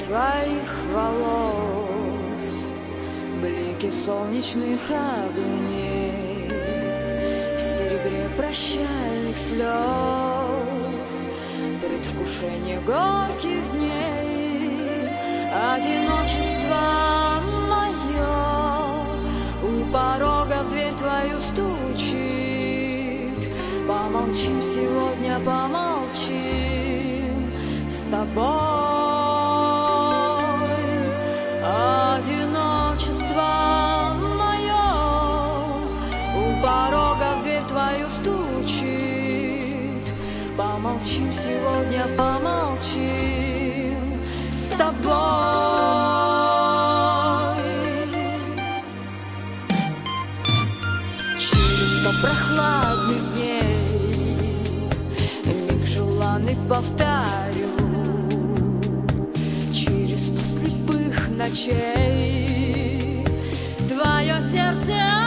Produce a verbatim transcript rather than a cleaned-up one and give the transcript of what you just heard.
твоих волос, блики солнечных огней, в серебре прощальных слез, предвкушение горьких дней. Одиночество мое у порога в дверь твою стучит. Помолчим сегодня, помолчим с тобой. Одиночество мое у порога в дверь твою стучит. Помолчим сегодня, помолчим с тобой. Через сто прохладных дней миг желанный повторю, через сто слепых ночей твое сердце